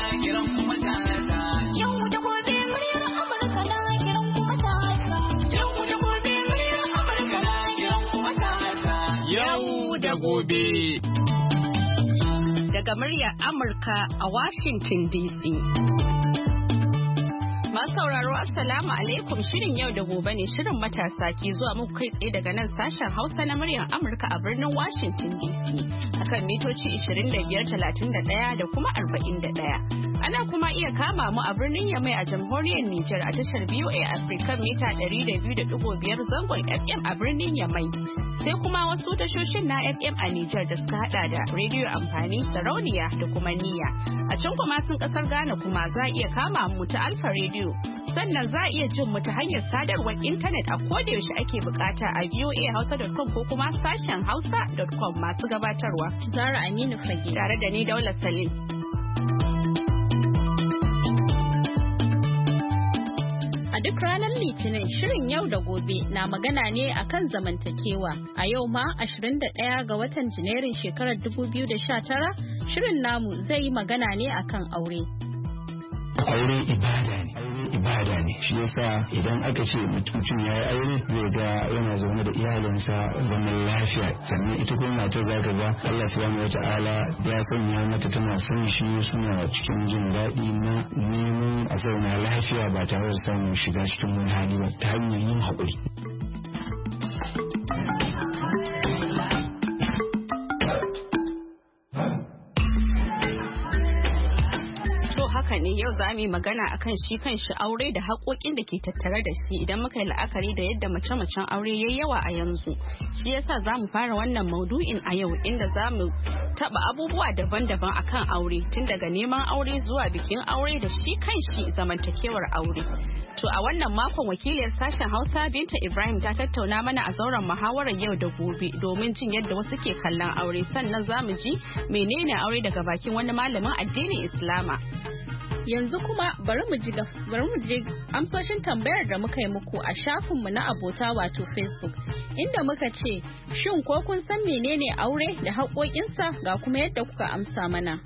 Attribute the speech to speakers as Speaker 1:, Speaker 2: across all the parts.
Speaker 1: kiran kuma ta. Yau da gobe muryar Amurka na kiran kuma ta. Yau da gobe muryar Amurka na kiran kuma ta. Yau da gobe.
Speaker 2: Daga muryar Amurka a Washington DC. Masu sauraro Assalamu alaikum, shirin yau da gobe ne, shirin matasa ke zuwa muku kai tsaye daga nan sashen Hausa na muryar Amurka a birnin Washington DC akan mitoci 25, 31 da kuma 41. Ana kuma iya kama mu a birnin Yamai a jamhuriyar Nijar a tashar VOA Africa mita 200.5 zangon FM a birnin Yamai. Sai kuma wasu tashoshin na FM a Nijar da suka hada da rediyo amfani, sarauniya da kuma niyya. A can kuma sun kasar Ghana kuma za a iya kama mu ta Alfa Radio. Sannan za a iya jin mu ta hanyar sadarwar intanet a kodayaushe ake bukata a voahausa.com ko kuma sashen hausa.com. Masu gabatarwa Zara Aminu Fage tare da ni Daula Salim. A duk ranar Litinin shirin yau da gobe na magana ne akan zamantakewa. A yau ma 21 ga watan Janairun shekarar 2019 shirin namu zai yi magana ne akan aure.
Speaker 3: Aure ibada ne shi yasa idan aka ce mutum ya yi aure zai ga yana zaune da iyalinsa zaman lafiya, sannan ita kuma mata za ka ga Allah subhanahu wata'ala ya sanya mata tana son shi, suna cikin jin daɗi na neman a zauna lafiya ba tare da samun shiga cikin wani hali ba ta hanyar yin haƙuri.
Speaker 2: Haka ne, yau za mu yi magana akan shi kanshi aure da haƙoƙin da ke tattare da shi idan muka yi la'akari da yadda mace-macen aure yayi yawa a yanzu. Shi yasa za mu fara wannan maudu'in a yau inda za mu taɓa abubuwa daban-daban akan aure, tun daga neman aure zuwa bikin aure da shi kanshi zamantakewar aure. To a wannan makon wakiliyar sashen Hausa Binta Ibrahim ta tattauna mana a zauren muhawarar yau da gobe domin jin yadda wasu ke kallon aure, sannan za mu ji menene aure daga bakin wani malamin addinin Islama. Yanzu kuma bari mu ji amsoshin tambayar da muka yi muku a shafinmu na abota wato Facebook, inda muka ce shin ko kun san menene aure da haƙoƙinsa, ga kuma yadda kuka amsa mana.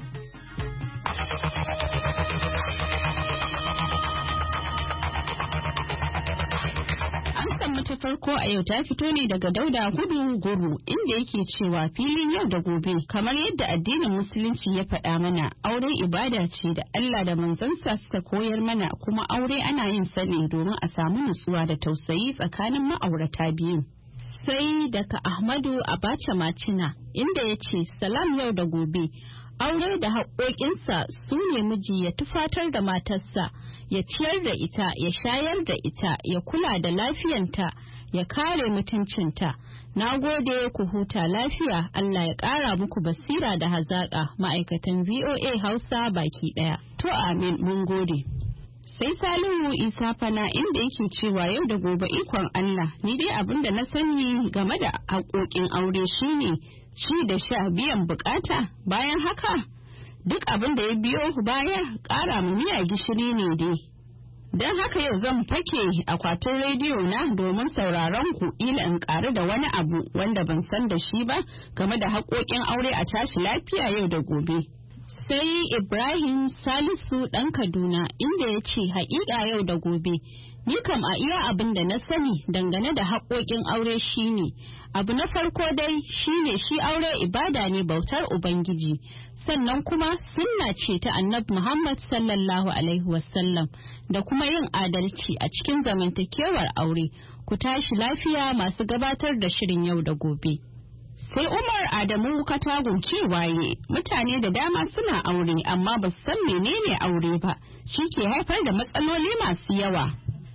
Speaker 2: Ta farko a yau ta fito ne daga Dauda Hudu Guru, inda yake cewa filin yau da gobe kamar yadda addinin musulunci ya faɗa mana, aure ibada ce da Allah da manzansa suka koyar mana, kuma aure ana yin sa ne domin a samu nutsuwa da tausayi tsakanin ma'aurata biyu. Sai daga Ahmadu Abacha Macina, inda ya ce salam yau da gobe, aure da haƙoƙinsa su ne miji ya tufatar da matarsa, ya ciyar da ita, ya shayar da ita, ya kula da lafiyanta, ya kare mutuncinta. Na gode, ku huta lafiya, Allah ya ƙara muku basira da hazaƙa, ma'aikatan VOA Hausa baki ɗaya. To amin, mun gode. Sai Salihu Isa Fana, inda yake cewa yau da gobe ikon Allah, ni dai abin da na sani game da haƙoƙin aure shine ci da sha, biyan bukata, bayan haka duk abin da ya biyo baya ƙara mu miya gishiri ne dai. Don haka yau zan fake akwatin rediyo na domin sauraron ku, ila in ƙaru da wani abu wanda ban san da shi ba game da haƙoƙin aure. A tashi lafiya yau da gobe. Sai Ibrahim Salisu ɗan Kaduna, inda ya ce haƙiƙa yau da gobe, ni kam a iya abin da na sani dangane da haƙoƙin aure shine, abu na farko dai shine shi aure ibada ne, bautar Ubangiji, sannan kuma sunna ce ta Annabi Muhammad sallallahu alaihi wasallam, da kuma yin adalci a cikin zamantakewar aure. Ku tashi lafiya masu gabatar da shirin yau da gobe. Sai Umar Adamu Katagun cewa mutane da dama suna aure amma ba su san menene aure ba, shi ke haifar da matsaloli masu yawa.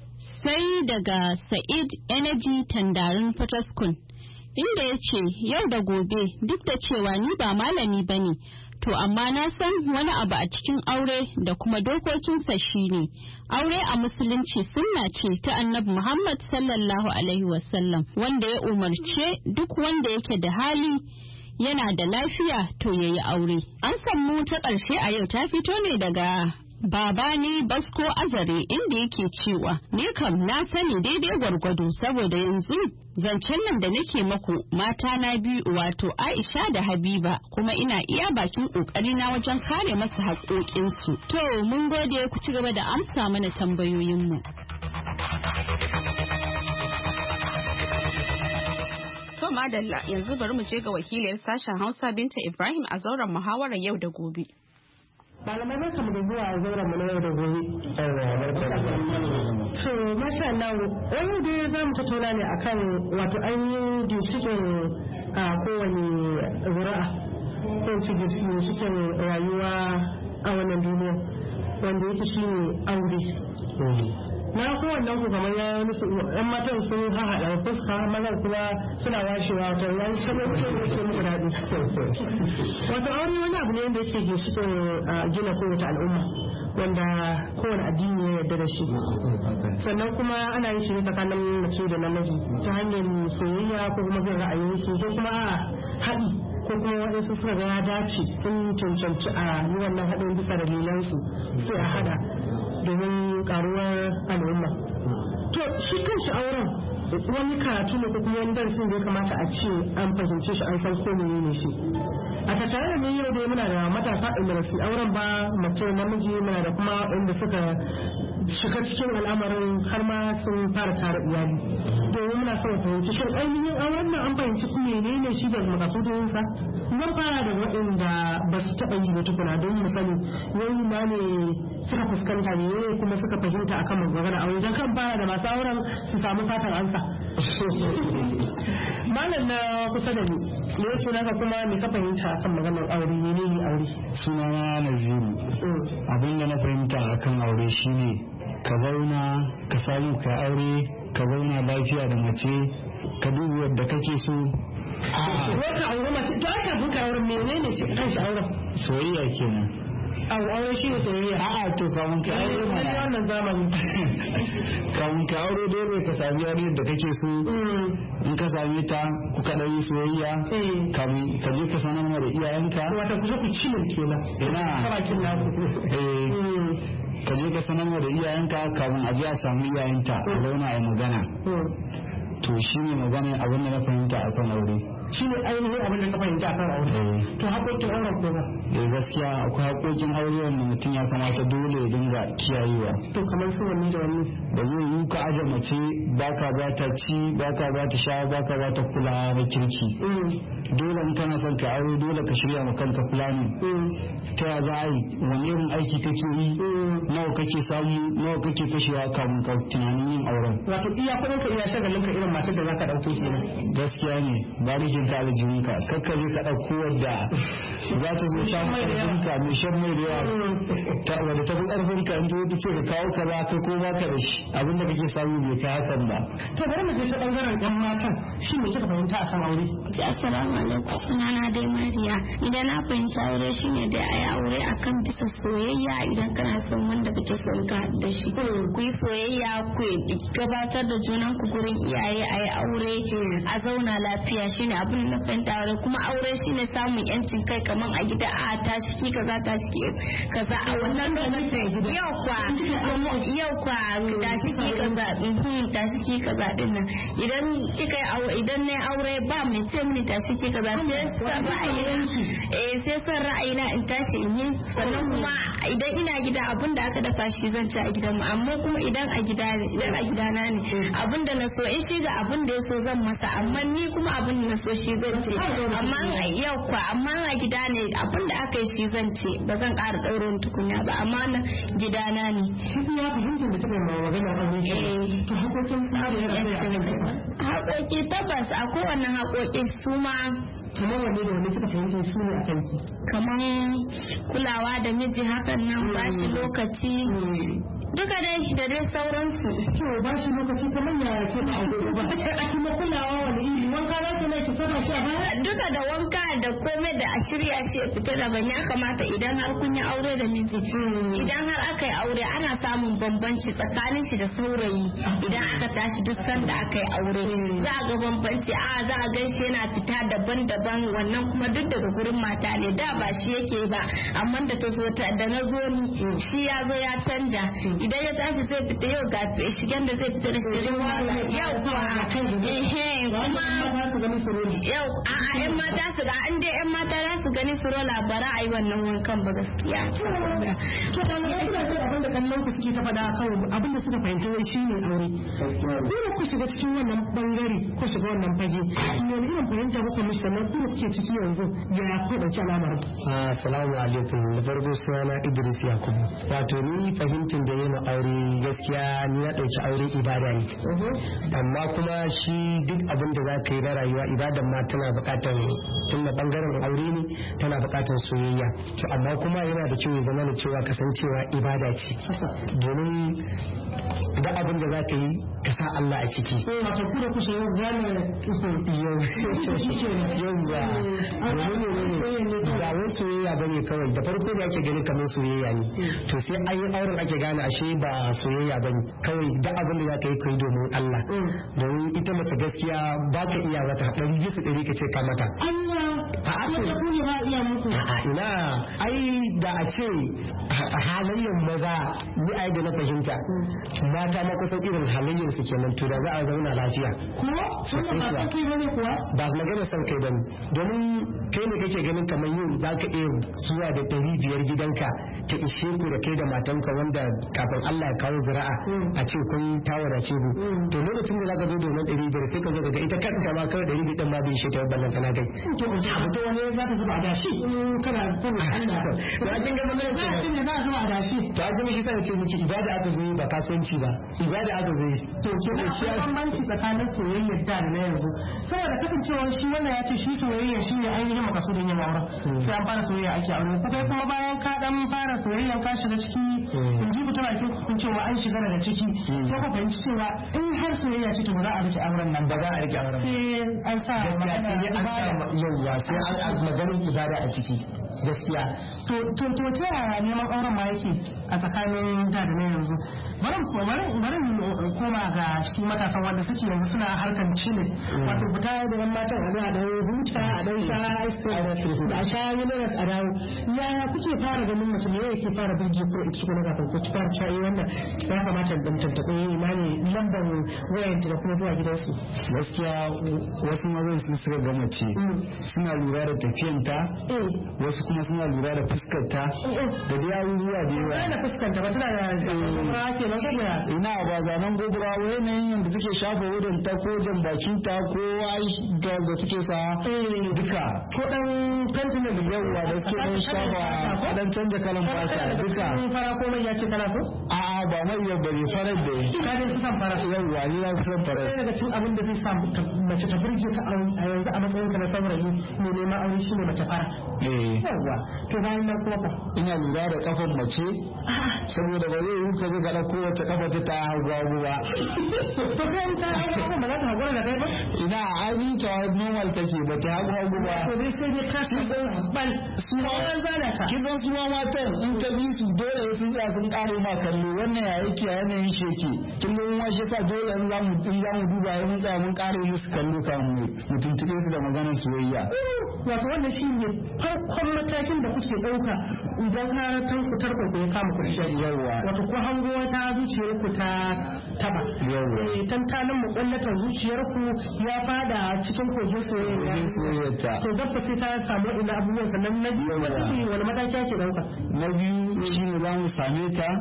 Speaker 2: Sai daga Sa'id Energy Tandarin Fataskun, inda ya ce yau da gobe, duk da cewa ni ba malami ba ne, to amma na san wani abu a cikin aure da kuma dokokinsa shine, aure a musulunci sunna ce ta Annabi Muhammad sallallahu alaihi wasallam, wanda ya umarce duk wanda yake da hali yana da lafiya to yayi aure. An samu ta ƙarshe a yau ta fito ne daga Baba ni Basko Azare inda yake cewa ni kam na sani daidai gwargwado saboda yanzu zancen nan da nake maku mata na biyu wato Aisha da Habiba kuma ina iya bakin kokari na wajen kare masu haƙoƙinsu. To mun gode ku ci gaba da amsa mana tambayoyinmu. To madalla yanzu bari mu je ga wakiliyar sashen Hausa Binta Ibrahim a zauren muhawarar yau da gobe.
Speaker 4: Malamai barka mu da zuwa zauren mu na yau da gobe. To masha Allah wani da za mu tattauna ne akan wato ainihin ginshikin kowane zuri'a ko ci ginshikin rayuwa a wannan duniya wanda yake shine aure. Na kowannen ku kamar ya musu ɗan matan sun haɗa fuska mazan kuma suna washewa ta yan sabon ce da yake muku daɗi. Wato aure wani abu ne wanda yake ginshikin gina kowace al'umma wanda kowane addini ya yarda da shi. Sannan kuma ana yin shi ne tsakanin mace da namiji ta hanyar soyayya ko kuma bin ra'ayinsu ko kuma haɗi ko kuma waɗansu suka ga ya dace sun cancanci a yi wannan haɗin bisa dalilansu sai a haɗa domin karuwar al'umma. To shi kanshi auren wani karatu ne ko kuma wani darasin da ya kamata a ce an fahimce shi an san ko ne shi. A tattare da ni yau dai muna da matasa inda ba su auren ba mace namiji muna da kuma inda suka shiga cikin al'amarin har ma sun fara tara iyali. Domin muna son fahimci shin ainihin auren nan an fahimci menene shi da makasudin sa. Zan fara da waɗanda ba su taɓa yi ba tukuna don mu sani yayi ma ne suka fuskanta ne kuma suka fahimta akan magana aure don kan fara da masu auren su samu satan ansa. Malam na kusa da ni ne suna ka kuma me ka fahimta akan maganar aure ne aure?
Speaker 3: Sunana Naziru. Abin da na fahimta akan aure shine ka zauna ka samu ka aure ka zauna lafiya da mace ka duba wadda kake so.
Speaker 4: Wata aure mace to aka buka aure menene shi kanshi auren?
Speaker 3: Soyayya kenan.
Speaker 4: Aure shi ne soyayya.
Speaker 3: A'a to kawun ka aure mana.
Speaker 4: Wannan zamani.
Speaker 3: Kawun ka aure dole ka sami yarinyar da kake so. In ka same ta ku ka yi soyayya. Kamun ka je ka sanar da iyayenka.
Speaker 4: Wata kusa ku cimin kenan.
Speaker 3: Ina.
Speaker 4: Karakin naku.
Speaker 3: Ka je ka sanar da iyayenka kamun a je a samu iyayenta a zauna a magana. To shi ne magana abin da na fahimta a kan aure.
Speaker 4: Shi ne ainihin abin da ka fahimta a kan aure. To haƙoƙin auren ko ba?
Speaker 3: Gaskiya akwai haƙoƙin aure wanda mutum ya kamata dole ya dinga kiyayewa.
Speaker 4: To kamar su wanne da wanne?
Speaker 3: Ba zai yi ka aje mace baka ba ta ci baka ba ta sha baka ba ta kula na kirki. Dole in kana son ka aure dole ka shirya ma kanka fulani. Ta ya za a yi wani irin aiki kake yi nawa kake samu nawa kake kashewa kamun ka tunanin yin auren.
Speaker 4: Wato iya kuɗin ka iya shagalin ka irin matar da za ka ɗauko kenan.
Speaker 3: Gaskiya ne ba rikin ka aljihun ka kakka je ka ɗauko wadda za ta zo shan ƙarfin ka mai shan mai da yawa wadda ta fi ƙarfin ka inda wata ce ka kawo ka ba ka ko ba ka da shi abinda kake samu bai kai hakan ba.
Speaker 4: To bari mu je ta ɓangaren ɗan matan shi ne kika fahimta a kan aure.
Speaker 5: Assalamu alaikum sunana dai Mariya idan na fahimta aure shine dai a yi aure akan bisa soyayya idan kana son wanda kake son ka da shi ku yi soyayya ku gabatar da junan ku gurin iyaye a yi aure a zauna lafiya shine abin na fahimta aure kuma aure shine samun yancin kai kaman a gida a tashi ki kaza kaza a wannan lokacin yau kwa tashi ki kaza tashi ki kaza din nan idan kika yi aure idan ne aure ba mai ce mini tashi ki kaza sai son ra'ayina in tashi in yi sannan kuma idan ina gida abin da aka dafa shi zan ci a gidan mu amma kuma idan a gidana ne abin da na so in shi ga abin da ya so zan masa amma ni kuma abin da na so shi zan ce amma a gida ne abin da aka yi shi zan ce ba zan ƙara ɗaurin tukunya ba amma na gidana ne.
Speaker 4: Ya fahimta da taɓa magana aure shi. To haƙoƙin tsari
Speaker 5: haƙoƙi tabbas a kowane haƙoƙi su ma
Speaker 4: kamar wanne da wanne kika fahimta su ne a kanki
Speaker 5: kamar kulawa da miji hakan nan ba shi lokaci duka dai da dai sauransu.
Speaker 4: To ba shi lokaci kamar ya ke ba a kuma kulawa wani iri wanka za ki mai ki saka shi a baya
Speaker 5: duka da wanka da komai da a shirya shi ya fita daban ya kamata idan har kun yi aure da miji idan har aka yi aure ana samun bambanci tsakanin shi da saurayi idan aka tashi duk sanda aka yi aure za a ga bambanci za a gan shi yana fita daban-daban wannan kuma duk daga gurin mata ne da ba shi yake ba amma da ta zo da na zo ni shi ya zo ya canja idan ya tashi zai fita yau ga shigen da zai fita da shirin waka yau kuma yau yan mata su ga an dai yan mata za su gani su rola bara a yi wannan wankan ba gaskiya
Speaker 4: to da abin da kallon ku suke ta faɗa kan abin da suka fahimta wai shine aure kuma ku shiga cikin wannan bangare ku shiga wannan fage ne irin fahimta kuka mishi sannan ku kuke ciki yanzu ya ku dauki al'amarin
Speaker 6: assalamu alaikum da farko sunana Idris Yakubu wato ni fahimtin da yana aure gaskiya ni na dauki aure ibada ne amma kuma shi duk abin da zaka yi na rayuwa ibadan ma tana bukatar tunda bangaren aure ne tana bukatar soyayya to amma kuma yana da kyau ya zama da cewa kasancewa ibada ce domin da abin da za ka yi ka sa Allah a ciki.
Speaker 4: Wato ku da kusa yau gane
Speaker 6: ba wai soyayya ba ne kawai da farko da ake gani kamar soyayya ne to sai an yi auren ake gane ashe ba soyayya ba ne kawai da abin da za ka yi kai domin Allah domin ita mace gaskiya ba ka iya mata 100% ka ce ka mata. Ina ai da a ce halayyar maza ni ai da na fahimta mata na kusan irin halayyar su kenan to da za a zauna lafiya. Ba su magana son kai bane domin kai ne kake ganin kamar yin za ka iya zuwa da 500 gidanka ta ishe ku da kai da matanka wanda kafin Allah ya kawo zira'a a ce kun tawarace ku to lokacin da za ka zo domin 500 sai ka zo daga ita kanta ma kawai 500 din ma bai ishe ta ballan kana kai.
Speaker 4: To wani za ta zuba da shi kana son Allah
Speaker 6: to a kin ga magana ce
Speaker 4: za a zuba da shi
Speaker 6: to a jini kisa ce miki ibada aka zo ba kasuwanci ba ibada aka zo
Speaker 4: to ke akwai bambanci tsakanin soyayya da na yanzu saboda kasancewar shi wannan ya ce shi soyayya shi ne ainihin makasudin yin auren sai an fara soyayya ake aure ko kai kuma bayan ka dan fara soyayya ka shiga ciki in ji mutum ake kun cewa an shiga daga ciki sai ka fahimci cewa in har soyayya ce to ba za a rike auren nan
Speaker 6: ba za a rike auren
Speaker 4: sai an sa
Speaker 6: yauwa sai an maganin ibada a ciki gaskiya
Speaker 4: to ta yaya neman auren ma yake a tsakanin da na yanzu bari koma ga shi matasan wanda suke yanzu suna harkar cile wato fita da yan matan a da huta a dan sha a sha minerals a dawo yaya kuke fara ganin mutum ne yake fara birge ko ita kuma kafin ku ci fara cewa wannan ya kamata da tantaɓe imani lambar wayanta da kuma zuwa gidansu
Speaker 3: gaskiya wasu mazan sun suka ga mace suna lura da tafiyanta wasu kuma suna lura da fuskarta da dai abubuwa da yawa
Speaker 4: da fuskanta ba tana da ake masa
Speaker 3: ina ba zanen gobara wa yanayin yadda take shafa wurin ta ko jan bakin ta ko da take sa duka
Speaker 4: ko dan fentin da
Speaker 3: yawa da suke dan shafa dan canja kalan fata duka
Speaker 4: fara ko mai yace kana so
Speaker 3: a'a ba mai yau bane farar da
Speaker 4: ka dai san fara
Speaker 3: yawa ni na san farar
Speaker 4: sai daga cikin abin da zai sa mace ta burge ka a yanzu a matsayin ka na saurayi ne neman aure shi ne mace fara yawa to bayan nan kuma fa
Speaker 3: ina lura da kafan mace saboda ba zai yi ka zo ka dauko wata kafa ta hagu ba
Speaker 4: to kai ta hagu ba za ta hagu da kai ba
Speaker 3: ina ai ta normal take ba ta hagu ba
Speaker 4: to dai sai dai ka san bal su ma zana ta
Speaker 3: kin san su ma matan in ka bi su dole sun tsaya sun kare ma kallo wannan ya yake yanayin sheke kin ga mu shi yasa dole in zamu duba mun tsaya mun kare musu kallo kan mu tuntube su da maganar soyayya
Speaker 4: wato wannan shi ne farkon matakin da kuke dauka idan har ku tarko ku ya kama ku shi
Speaker 3: yawa
Speaker 4: wato ko hango ta zuciyar ku ta taba
Speaker 3: yawa
Speaker 4: tantanin mukullatan zuciyar ku ya fada cikin kogin soyayya
Speaker 3: ta
Speaker 4: to dabba sai ta samu ina abubuwan sannan na biyu wani mataki ake dauka
Speaker 3: na biyu shine za mu same ta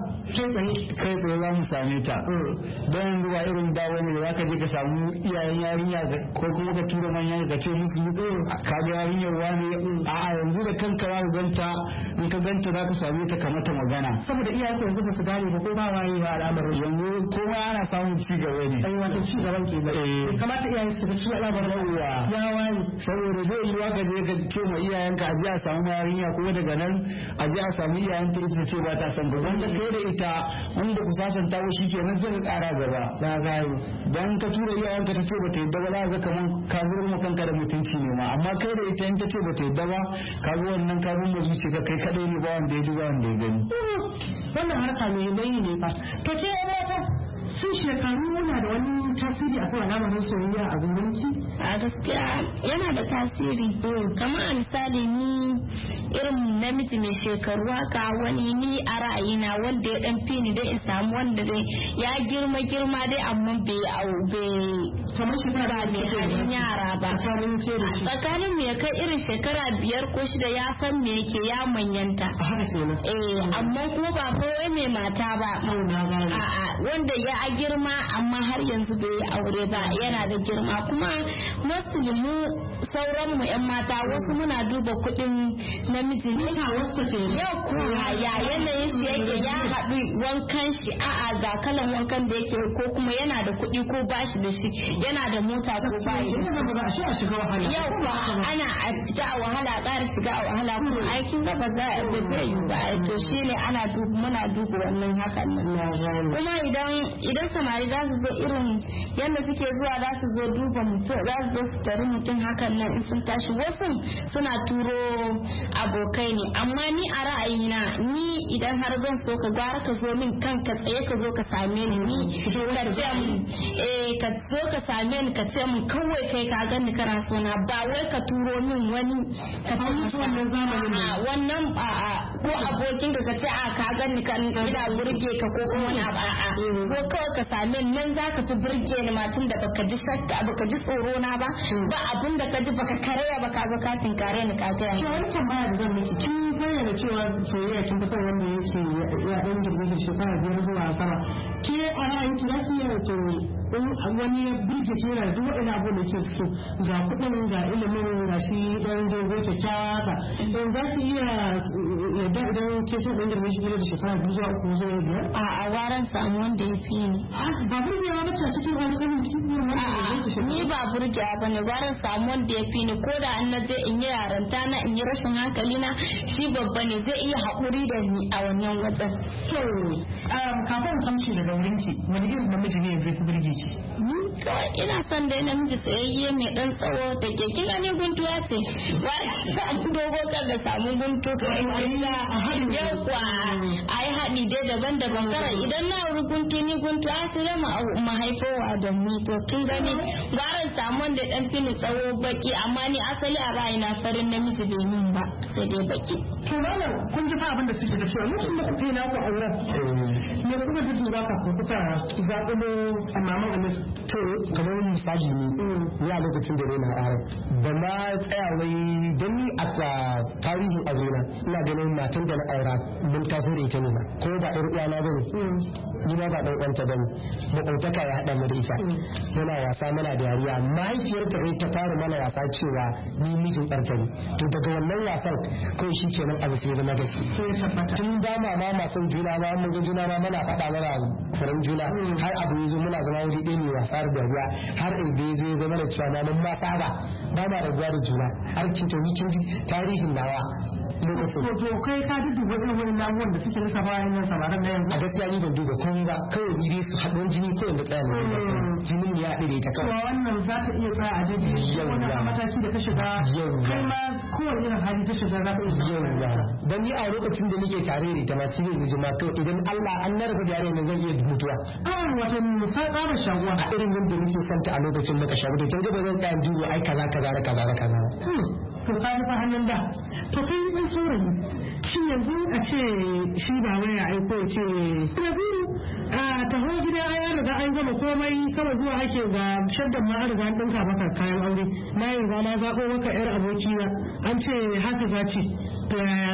Speaker 3: kai tsaye za mu same ta don ruwa irin da wani da zaka je ka samu iyayen yarinya ko kuma ka tura manyan ka ce musu ka ga yarinyar wani a yanzu da kanka za ka ganta in ka ganta za ka same ta ka mata magana
Speaker 4: saboda iyayen ku yanzu ba su gane ba ko ba waye ba al'amarin
Speaker 3: yanzu kowa ana samun ci gaba ne
Speaker 4: ai wato ci gaban ke ba kamata iyayen su ga ci al'amarin ya waye
Speaker 3: saboda zai yi ka je ka ce ma iyayenka a je a samu yarinya kuma daga nan a je a samu iyayenta ita ce ba ta san ba wanda kai da ita wanda ku sasanta ko shikenan sai ka kara gaba
Speaker 4: na gani
Speaker 3: dan ka tura iyayenka ta ce ba ta yadda ba za ka kaman ka zurma kanka da mutunci ne ma amma kai da ita in ta ce ba ta yadda ba ka ga wannan ka bin zuci ka kai kadai ne ba wanda ya ji ba wanda ya gani
Speaker 4: wannan harka ne mai ne fa to ce mata sun shekaru na da wani tasiri akan al'amarin soyayya a gurinki?
Speaker 5: A gaskiya yana da tasiri. Kamar a misali ni irin namiji mai shekaru haka wani ni a ra'ayina wanda ya dan fi ni dai in samu wanda dai ya girma dai amma bai
Speaker 4: kamar shekara
Speaker 5: mai halin yara ba. Tsakanin mu ya kai irin shekara 5 ko 6 ya san me yake ya manyanta. Amma kuma ba wai mai mata ba. A'a wanda ya girma amma har yanzu bai yi aure ba yana da girma kuma mu sauran mu yan mata wasu muna duba kuɗin namiji ne yau kuma ya yanayin shi yake ya haɗu wankan shi a'a ga kalan wankan da yake ko kuma yana da kuɗi ko bashi da shi yana da mota ko bayi yau kuma ana a fita a wahala ƙara shiga a wahala kuma aikin gaba za a zai yi ba to shine muna duba wannan hakan nan kuma idan samari za su zo irin yadda suke zuwa za su zo duba mutum za su zo su tari mutum hakan nan in sun tashi wasu suna turo abokai ne amma ni a ra'ayina ni idan har zan so ka gwara ka zo min kanka tsaye ka zo ka same ni ka ce ka zo ka same ni ka ce min kawai kai ka gani kana so na ba wai ka turo min wani ka ce wannan ko abokin ka ce a ka gani ina burge ka ko kuma wani abu a'a zo kawai ka same ni nan zaka fi burge ni matan da baka ji shakka baka ji tsoro na ba abun da ka ji baka karaya ba ka zo ka tinkare ni ka gaya.
Speaker 4: To wani tambaya da zan miki kin bayyana cewa soyayya kin fi son wanda yake ya dan girme shekara 5 zuwa sama. Ke a ra'ayinki za ki yi to wani ya burge ki yana duk wani abu da ke so ga kuɗin ga ilimin ga shi dan dogo kyakkyawa haka. In za ki iya yadda idan ke so dan girme shi da shekara 2 zuwa 3 zuwa 5?
Speaker 5: A waran samu wanda ya fi ni.
Speaker 4: Ba burgewa ba ta cikin alƙalin ki
Speaker 5: ni ba burgewa ba ne waran samu wanda ya fi ni ko da an na je in yi yaranta na in yi rashin hankali na shi babba ne zai iya haƙuri da ni a wannan wajen.
Speaker 4: To kafin kamshi daga wurinki wani irin namiji ne zai fi burge ki?
Speaker 5: Kawai ina son dai namiji tsayayye mai dan tsawo da ke kina ne guntuwa ce wani samu dogo kan da samu guntu yawwa a yi haɗi dai daban-daban kara idan na wuri guntu ni guntu a su zama mahaifowa da ni to kin gani gwaran samu wanda dan fini tsawo baki amma ni asali a ra'ayina farin namiji bai min ba sai dai baki.
Speaker 4: To malam kun ji fa abin da suke da cewa mutum da kuke na ku auren me kuma duk za ka kuka zaɓulo a maman amis.
Speaker 6: To kamar misali ne ni a lokacin da na auren ba ma tsaya wai don ni a tarihin aurena ina ganin matan da na aura mun taso da ita ne ba ko ba ɗan uwana ba ne ni ma ba ɗan uwanta ba ne maƙwabtaka ya haɗa mu da ita muna wasa muna da yariya mahaifiyarta kai ta fara mana wasa cewa ni mijin ɗarta ne to daga wannan wasan kawai shi kenan abu sai zama gaske tun ba ma masan juna ma mun ga juna ma muna faɗa mana kuran juna har abu ya zo muna zama wuri ɗaya ne wasa da dariya har ibe zai zama da cewa na mun ma saba ba ma rabuwa da juna har kin ji tarihin nawa lokacin.
Speaker 4: To kai ka duba irin abubuwan da suke nasa bayan yan samaran na yanzu.
Speaker 6: A gaskiya ni ban duba komai ba kawai ni dai su haɗuwan jini kawai da tsaya ne jinin ya haɗe da ita kawai.
Speaker 4: Kuma wannan za ta iya tsaya a daidai wannan mataki da ka shiga kai ma kowane irin hali ta shiga za ka iya
Speaker 6: yawwa. Dan ni a lokacin da nake tare da ita ma sai ne jima kawai idan Allah an narka da yare ne zan iya mutuwa.
Speaker 4: Wato ka tsara shaguwa.
Speaker 6: A irin yadda nake santa a lokacin muka shagu da kin ga ba zan tsaya duba ai kaza da kaza.
Speaker 4: To ka ji fa hannun da to kai ɗan saurayi shin yanzu a ce shi ba wai ya aiko ya ce Rabiu a taho gida an riga an gama komai kawai zuwa ake ga shaddan ma an riga an ɗinka maka kayan aure na yi na zaɓo maka yar abokina an ce haka za ce to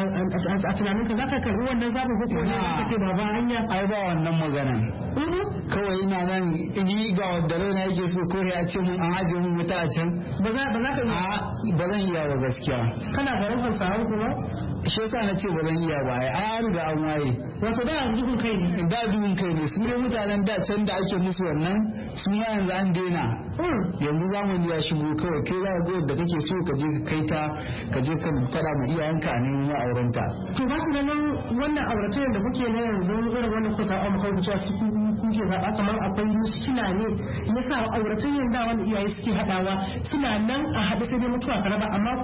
Speaker 4: a tunanin ka za ka karɓi wannan zaɓin ko kuma ka ce baba hanya
Speaker 3: ai ba wannan magana kawai ina nan ni ga wadda raina yake so ko ya ce mun an aje mun wuta a can
Speaker 4: ba za ka
Speaker 3: ba zan iya ba gaskiya
Speaker 4: kana da rufin sahar kuma
Speaker 3: shi yasa na ce ba zan iya ba ai an riga an waye
Speaker 4: wato da dubun kai ne
Speaker 3: su ne mutanen da can da ake musu wannan su ma yanzu an daina yanzu zamani ya shigo kawai kai za ka da kake so ka je ka kai ta ka je ka fada ma iyayenka a neman aurenta
Speaker 4: to ba ku ganin wannan auratayyar da kuke na yanzu irin wannan kuka kawo maka wuce cikin kuke zaɓa kamar akwai muskila ne yasa auratayyar da wani iyaye suke haɗawa suna nan a haɗe sai dai mutuwa karaba amma ko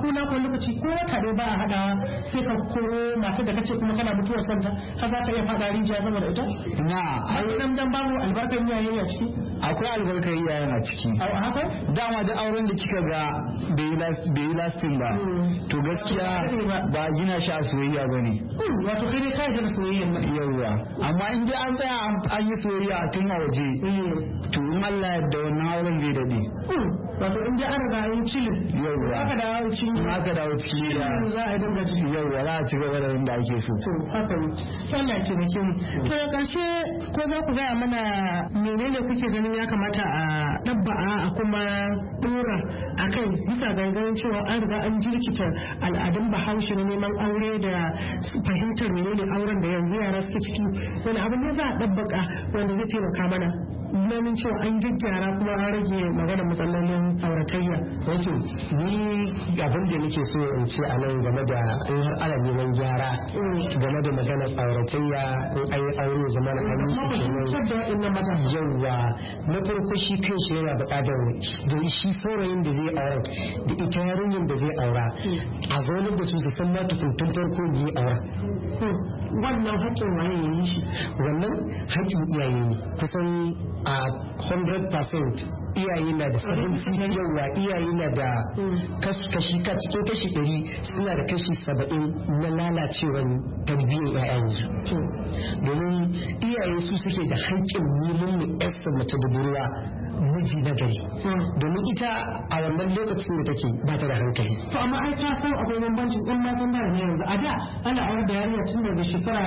Speaker 4: na ko lokaci ko wata dai ba a hadawa sai ka koro matar da kace kuma kana mutuwar santa har za ka iya fada rijiya saboda ita
Speaker 3: na
Speaker 4: ai dan babu albarkar iyaye a ciki
Speaker 3: akwai albarkar iyaye a ciki
Speaker 4: haka
Speaker 3: dama da auren da kika ga bai yi lasting ba to gaskiya ba gina shi a soyayya bane
Speaker 4: wato kai dai kai da soyayya ne
Speaker 3: yawa amma in dai an tsaya an yi soyayya tun a waje to in Allah ya da wannan auren zai dade
Speaker 4: wato in dai an riga an cilin
Speaker 3: yawa
Speaker 4: aka dawo cikin
Speaker 3: da
Speaker 4: za a dinga ji
Speaker 3: yawa za a ci gaba da inda ake so
Speaker 4: to haka ne Allah ya taimake mu to da karshe ko za ku gaya mana menene kuke ganin ya kamata a dabba'a a kuma dora akai bisa ganganin cewa an riga an jirkita al'adun Bahaushe na neman aure da fahimtar menene auren da yanzu yara suke ciki wani abu ne za a dabbaka wanda zai taimaka mana ganin cewa an gyaggyara kuma an rage maganar matsalolin auratayya.
Speaker 6: Wato ni abin da nake so in ce a nan game da in har ana neman gyara game da maganar auratayya in an yi aure zama na an yi shi kenan yawwa na farko shi kan shi yana buƙatar da shi saurayin da zai aura da ita yarinyar da zai aura a zaunar da su su san ma tukuntun farko da zai aura.
Speaker 4: Wannan haƙƙin waye ya yi shi?
Speaker 6: Wannan haƙƙin iyaye ne kusan a 100% iyaye na da 70 yawa iyaye na da kashi ka cikin kashi 100 suna da kashi 70 na lalacewar tarbiyyar ƴaƴansu domin iyaye su suke da haƙƙin neman mu ƴarsa mace da budurwa miji na gari domin ita a wannan lokacin da take ba ta da hankali.
Speaker 4: To amma ai ka san akwai bambancin ɗan matan da ne yanzu a da ana aure da yarinya tun daga shekara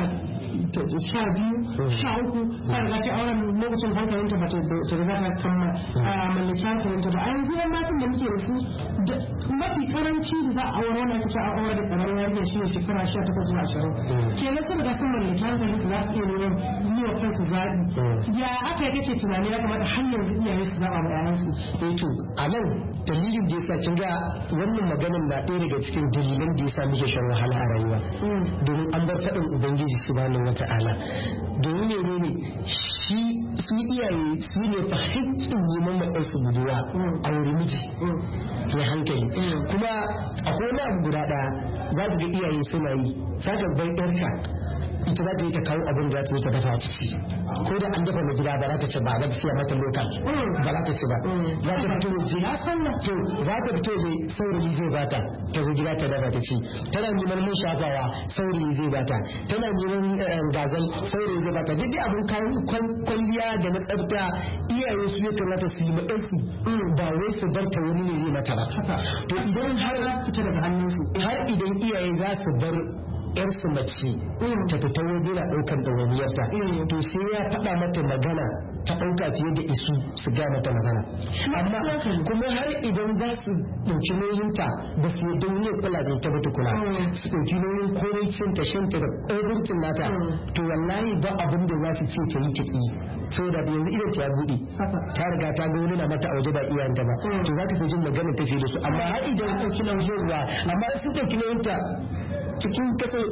Speaker 4: 12 13 ta riga ce auren lokacin hankalinta ba ta riga ta kammala mallaki hankalinta ba a yanzu yan matan da muke da su mafi karanci da za a aure wannan kace a aure da karamin yarinya shi ne shekara 18 zuwa 20 kenan sun riga sun mallaki hankalinsu za su iya neman yi wa kansu zaɓi ya aka yi kake tunani ya kamata har yanzu iyaye su zaɓa wa yayansu.
Speaker 6: To a nan dalilin da yasa kin ga wannan maganar na ɗaya daga cikin dalilan da yasa muke shan wahala a rayuwa domin an bar faɗin ubangiji subhanahu wata'ala domin ne shi su iyaye su ne fa haƙƙin neman maɗansu budurwa a wurin miji mai hankali kuma akwai wani abu guda ɗaya za su ga iyaye suna yi za ka bai ɗarka ita za ta yi ta kawo abin da za ta yi ta dafa ta ci ko da an dafa na gida ba za ta ci ba za ta siya mata lokal ba za ta ci ba za ta fito waje to za ta fito waje saurayi zai bata ta zo gida ta dafa ta ci tana neman mun shafawa saurayi zai bata tana neman gazal saurayi zai bata duk abin kayan kwalliya da na tsafta iyaye su ya kamata su yi ma ɗansu ba wai su bar ta wani ne zai mata ba to idan har fita daga hannunsu har idan iyaye za su bar yarsu mace ta fita waje na ɗaukar ɗawainiyarta to sai ya faɗa mata magana ta ɗauka fiye da isu su ga mata magana amma kuma har idan za su ɗauki nauyinta ba su yi don yin kula da ita ba tukuna su ɗauki nauyin komai cinta shanta da ƙoburtin nata to wallahi ba abin da za su ce ta yi ta ƙi saboda yanzu idan ta buɗe ta riga ta ga wani na mata a waje ba iyayenta ba to za ta fi jin magana ta fiye da su amma har idan ɗauki nauyin ruwa amma sun ɗauki nauyinta cikin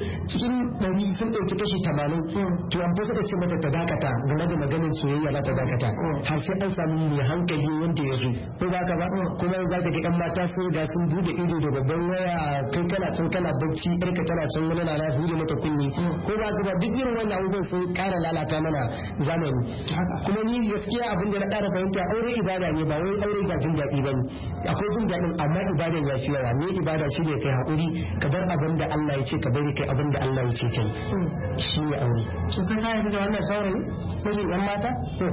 Speaker 6: 100 sun ɗauki kashi 80 to an fi suka ce mata ta dakata game da maganin soyayya ba ta dakata har sai an samu mai hankali wanda ya zo ko ba ka ba kuma za ka ga yan mata sun riga sun bude ido da babban waya kai kana can kana bacci yarka tana can wani na bude mata kunni ko ba ka ba duk irin wannan abubuwan sun ƙara lalata mana zamani kuma ni gaskiya abin da na ƙara fahimta aure ibada ne ba wai aure ba jin daɗi ba ne akwai jin daɗin amma ibadan ya fi yawa ne ibada shi ne kai haƙuri ka bar abin da Allah ya ce ka bari kai abin da Allah ya ce kai shi ne aure.
Speaker 4: To kai ka yarda da wannan saurayi mijin yan mata?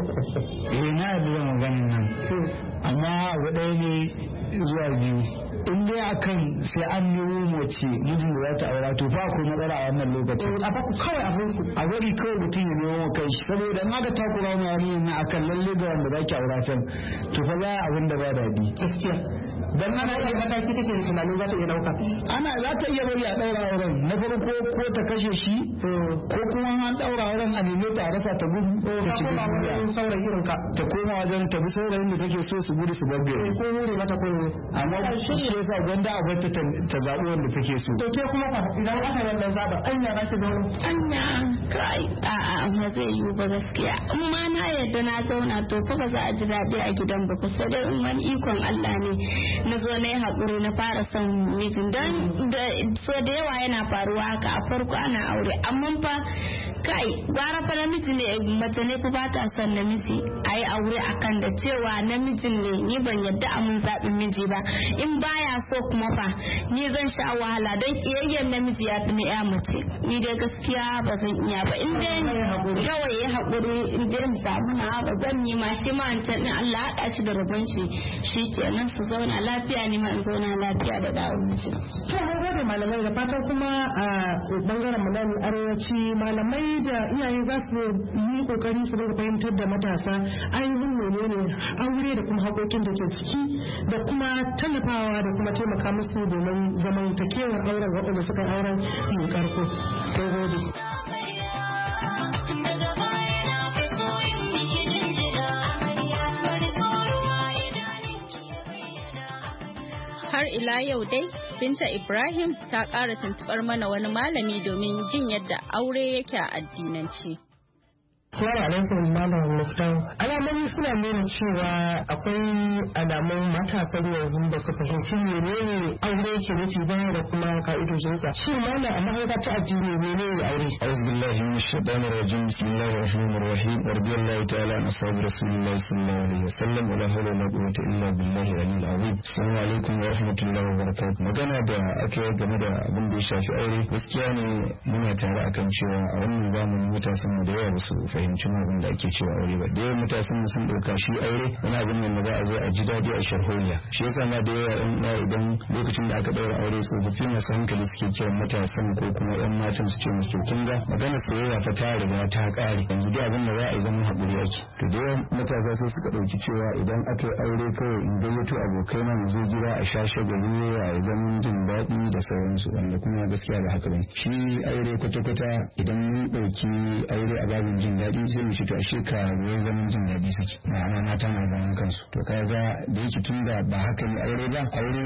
Speaker 3: Na yarda da maganin nan amma abu ɗaya ne zuwa biyu in dai akan sai an nemo mace mijin da za ta aura to fa akwai matsala a wannan lokacin.
Speaker 4: A baku kawai abin ku.
Speaker 3: A bari kawai mutum ya nemo kai shi saboda in aka takura ma yarinyar na akan lalle ga wanda za ki aura can to fa za abin da ba daɗi.
Speaker 4: Gaskiya. Dan ana iya mataki kake tunanin za ta iya ɗauka.
Speaker 3: Za ta iya bari a ɗaura auren na farko ko ta kashe shi ko kuma an ɗaura auren a neme ta a rasa ta gudu ta ci gudu
Speaker 4: saurayi irin ka.
Speaker 3: Ta koma wajen ta bi saurayin da take so su gudu su babbe.
Speaker 4: Ko wuri mata ko
Speaker 3: amma shi yasa gwanda a barta ta zaɓi wanda take so.
Speaker 4: To ke kuma fa idan aka wannan zaɓa anya za ki ga
Speaker 5: anya kai ba zai yiwu ba gaskiya. In ma na yadda na zauna to fa ba za a ji daɗi a gidan ba kusa da in wani ikon Allah ne na zo na yi haƙuri na fara son mijin don so da yawa yana faruwa haka a farko ana aure amma fa kai gwara fa namiji ne mace ne fa ba ta son namiji a yi aure akan da cewa namijin ne ni ban yadda a mun zaɓin miji ba in baya so kuma fa ni zan sha wahala don kiyayyen namiji ya fi na ya mace ni dai gaskiya ba zan iya ba in dai kawai ya haƙuri in je mu samu na ba zan yi ma shi ma an ta Allah haɗa shi da rabon shi kenan su zauna lafiya ne ma in zauna lafiya da dawo miji.
Speaker 4: To mun gode malamai da fatan kuma a bangaren mu nan arewaci malamai da iyaye za su yi kokari su dinga fahimtar da matasa ainihin menene aure da kuma haƙoƙin da ke ciki da kuma tallafawa da kuma taimaka musu domin zamantakewar auren waɗanda suka auren yin karko. Ko gode.
Speaker 2: Har ila yau dai Binta Ibrahim ta ƙara tuntuɓar mana wani malami domin jin yadda aure yake a addinance.
Speaker 4: Assalamu alaikum Malam Muftan. Alamomi suna nuna cewa akwai alamun matasan yanzu da su fahimci menene aure yake nufi ba da kuma ka'idojinsa. Shin Malam a mahanga ta addini menene aure?
Speaker 3: A'udhu billahi minash shaitanir rajim. Bismillahir rahmanir rahim. Radiyallahu ta'ala an ashabi Rasulillahi sallallahu alaihi wasallam wa la hawla wa la quwwata illa billahi al-aliyyil azim. Assalamu alaikum wa rahmatullahi wa barakatuh. Magana da ake yi game da abin da ya shafi aure gaskiya ne muna tare akan cewa a wannan zamani matasan mu da yawa ba su fahimci abin da ake cewa aure ba. Da yawan matasan sun dauka shi aure wani abin da za a zo a ji daɗi a sharholiya. Shi yasa ma da yawa ɗan uwa idan lokacin da aka ɗaura aure tsofaffi masu hankali suke kiran matasan ko kuma ƴan matan su ce musu kin ga magana soyayya fa ta riga ta ƙare yanzu dai abin da za a yi zaman haƙuri ake. To da yawan matasa sai suka ɗauki cewa idan aka yi aure kawai in gayyato abokai na mu zo gida a sha shagali a zaman jin daɗi da sauransu wanda kuma gaskiya ba haka bane. Shi aure kwata-kwata idan mun ɗauki aure a babin jin daɗi sai mu ci to ashe karuwai zaman jin daɗi suke ma'ana mata na zaman kansu to kaga da yake tun da ba haka ne aure ba aure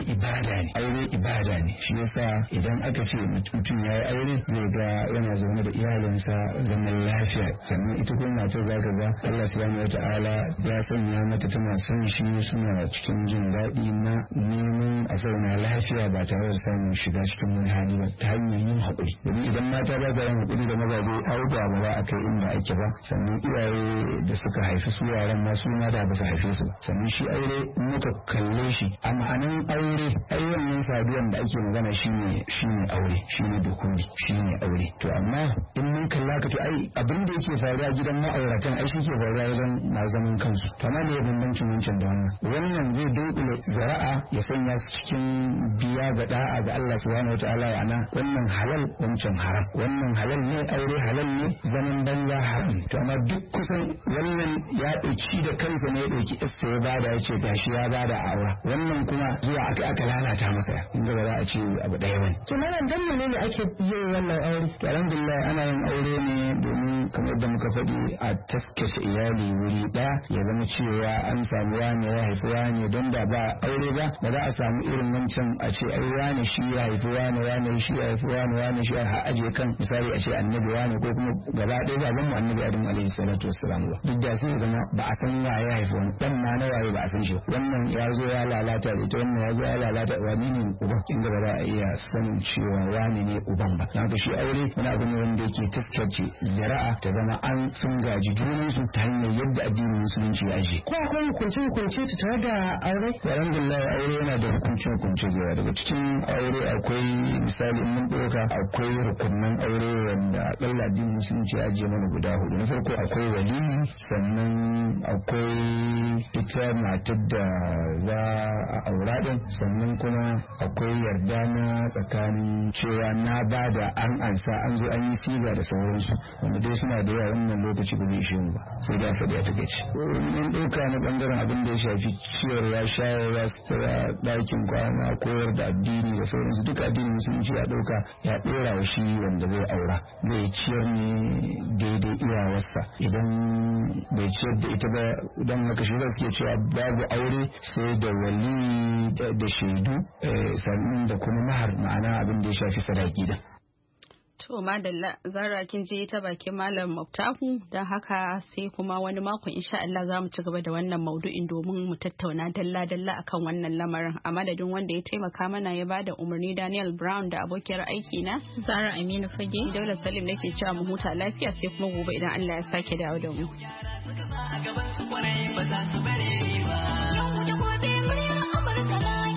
Speaker 3: ibada ne shi yasa idan aka ce mutum ya yi aure zai ga yana zaune da iyalinsa zaman lafiya sannan ita kuma matar zaka ga Allah subhanahu wata'ala ya sanya mata tana son shi suna cikin jin daɗi na neman a zauna lafiya ba tare da samun shiga cikin wani hali ba ta hanyar yin haƙuri domin idan mata ba sa yin haƙuri da mazaje auda ba za a kai inda ake ba sannan iyaye da suka haifi su yaran ma su ma da ba su haife su ba sannan shi aure in muka kalle shi a ma'anan aure ai wannan saduwan da ake magana shine aure shine dukuri shine aure to amma in mun kalla ka to ai abin da yake faruwa gidan ma'auratan ai shi ke faruwa wajen na zaman kansu to amma da bambancin wancan da wannan zai dunkule zara'a ya sanya su cikin biya ga da'a ga Allah subhanahu wataala ana wannan halal wancan haram wannan halal ne aure halal ne zaman banza haram to amma duk kusan wannan ya ɗauki da kansa ne ya ɗauki isa ya bada ya ce gashi ya bada aura wannan kuma zuwa aka lalata masa in ga ba za a ce abu ɗaya bane
Speaker 4: to malam dan ne ake yin wannan aure
Speaker 3: to alhamdulillah ana yin aure ne domin kamar da muka faɗi a taskace iyali wuri ɗaya ya zama cewa an samu wani ya haifi wani don da ba aure ba za a samu irin wancan a ce ai wani shi ya haifi wani shi ya haifi wani shi ya aje kan misali a ce annabi wani ko kuma gaba ɗaya ba zan mu annabi Adam alaihi salatu wassalam ba duk da sai zama ba a san waye ya haifi wani dan na waye ba a san shi wannan ya zo ya lalata da ita wannan ya zo ya lalata wani ne uban inda ba za a iya sanin cewa wani ne uban ba haka shi aure wani abu ne wanda yake taskace zira'a ta zama an sun gaji junansu ta hanyar yadda addinin musulunci ya aje
Speaker 4: ko akwai hukunce ta tare da aure
Speaker 3: alhamdulillah aure yana da hukunce da yawa daga cikin aure akwai misali in mun ɗauka akwai rukunnan aure wanda akalla addinin musulunci ya aje mana guda hudu na farko akwai waliyi sannan akwai ita matar da za a aura din sannan kuma akwai yarda na tsakanin cewa na bada an ansa an zo an yi siga da sauransu wanda dai suna da yawa wannan lokaci ba zai ishe mu ba sai da faɗi a takaice mun ɗauka na ɓangaren abin da ya shafi ciyarwa shayarwa sutura ɗakin kwana koyar da addini da sauransu duka addinin musulunci ya ɗauka ya ɗora wa shi wanda zai aura zai ciyar ne daidai iyawarsa idan bai ciyar da ita ba don haka shi suke cewa babu aure sai da wali da shaidu sannan da kuma mahar ma'ana abin da ya shafi sadaki da
Speaker 2: To madalla Zara kin je ta bakin Malam Muftahu don haka sai kuma wani makon insha Allah za mu ci gaba da wannan maudu'in domin mu tattauna dalla-dalla akan wannan lamarin a madadin wanda ya taimaka mana ya bada umarni Daniel Brown da abokiyar aiki na Zara Aminu Fage. Daula Salim nake cewa mu huta lafiya sai kuma gobe idan Allah ya sake dawo da mu.
Speaker 1: A gaban su kwarai ba za su bare ba. Yau da gobe muryar Amurka na